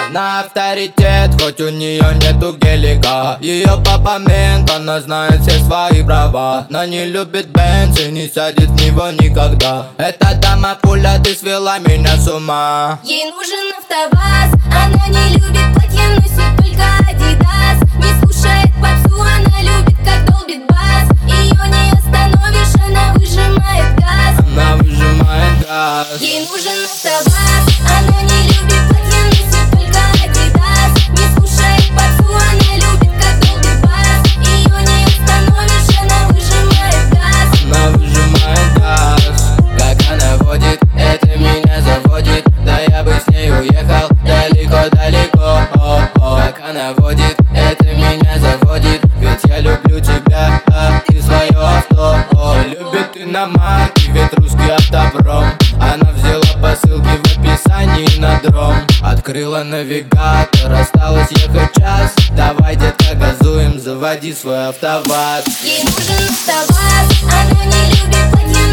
на авторитет, хоть у нее нету гелика. Ее папа мент, она знает все свои права, но не любит Бенц и не сядет в него никогда. Эта дама пуля, ты свела меня с ума. Ей нужен АвтоВАЗ, она не любит платье, носит только Адидас. Не слушает попсу, она любит, как долбит бас. Ее не остановишь, она выжимает газ. Она выжимает газ. Ей нужен АвтоВАЗ, она не любит платье, носит только Адидас. Не слушает попсу, она любит, как долбит бас. Ее не остановишь, она выжимает газ. Она выжимает газ. Как она водит, это меня заводит. Да я бы с ней уехал далеко-далеко. Как она водит, это меня заводит. Ведь я люблю тебя, а ты свое авто. Любит иномарки, ведь русский автопром. Она взяла по ссылке в описании на дром. Открыла навигатор, осталось ехать час. Давай, детка, газуем, заводи свой АвтоВАЗ. Ей нужен АвтоВАЗ, она не любит платье,